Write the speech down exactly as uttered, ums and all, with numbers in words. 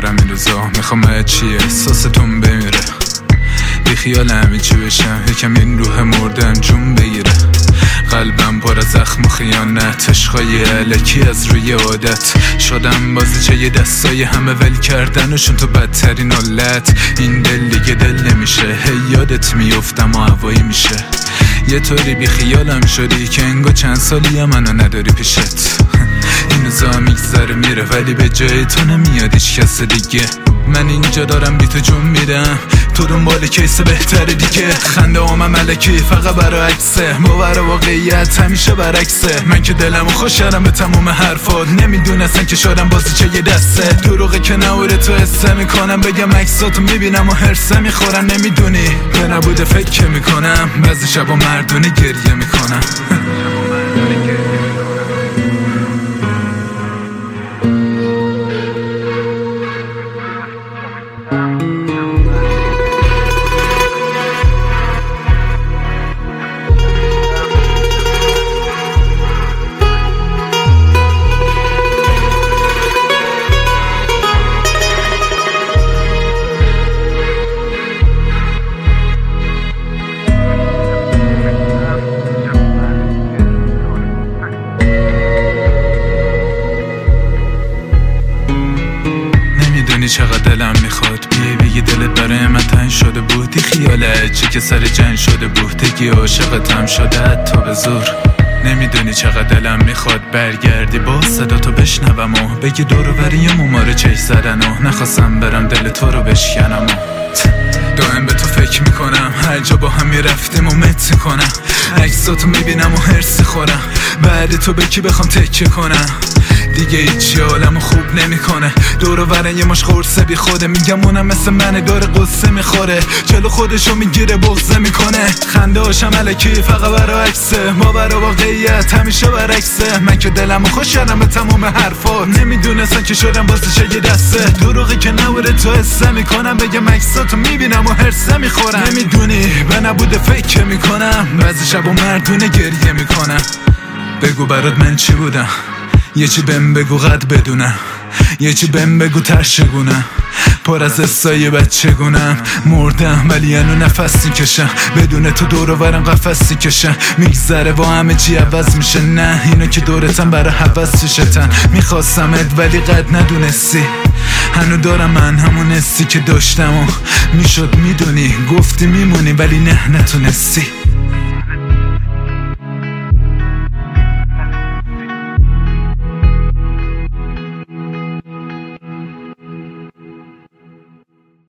ندارم این روزا، میخوام چیه احساستون بمیره، بی خیال همین چی بشم، یکم این روح مردم جون بگیره. قلبم پر از زخم و خیانت، عشقای علکی از روی عادت شدم بازیچه یه دستای همه ول کردنشون تو بدترین حالت. این دل دیگه دل نمیشه، هی یادت میفتم و هوایی میشه. یه طوری بی خیالم شدی که انگار چند سالی منو نداری پیشت. این روزا میگذره میره ولی به جای تو نمیاد هیچ کس دیگه. من اینجا دارم بی تو جون میرم، تو دنبال کیس بهتره دیگه. خنده آمم ملکی فقط برای عکسه، باور واقعیت همیشه برعکسه. من که دلمو خوشم به تموم حرفات، نمیدونستن که شدم بازی چه یه دسته. دروغه که نوره تو حسه میکنم، بگم عکساتو میبینم و هرسه میخورن. نمیدونی به نبوده فکر میکنم، بعضی شبا مردونه گریه میکنم. چقدر دلم میخواد بیای بگی دلت برای من تنگ شده بودی، خیال چی که سر جنگ شده بود، تگی عاشقتم شده تا به زور. نمیدونی چقدر دلم میخواد برگردی با صدا تو بشنوم و بگی دور و بری مماره چش زدن و نخواستم برم دل تو رو بشکنم و دائم به تو فکر میکنم، هر جا با هم میرفتیم و مت کنم. عکساتو میبینم و هرسی خورم، بعد تو به کی بخوام تکیه کنم. دیگه هیچی حالمو خوب نمیکنه، دور و بر یه مش خورسه بی خوده. میگم اونم مثل منه داره قصه میخوره، جلو خودشو میگیره بغضه میکنه. خنده هاشم الکی فقط برای عکسه، ما برای واقعیت همیشه برعکسه. من که دلمو خوش کردم به تموم حرفات، نمیدونستن که شدم بازی چه یه دسته. دروغی که نوره تو حسه میکنم، بگم عکساتو میبینم و هرسه میخورم. نمیدونی به نبوده فکر میکنم، بعضی شبا مردونه گریه میکنم. بگو برات من چی بودم، یه چی بهم بگو قد بدونم، یه چی بهم بگو ترشگونم. پر از استای بچگونم، مردم ولی هنو نفسی کشم. بدون تو دور و برم قفسی کشم. میگذره و همه چی عوض میشه، نه اینو که دورتم برای حوض شتن. میخواستمت ولی قد ندونستی، هنو دارم من همون حسی که داشتم و میشد میدونی. گفتی میمونی ولی نه نتونستی.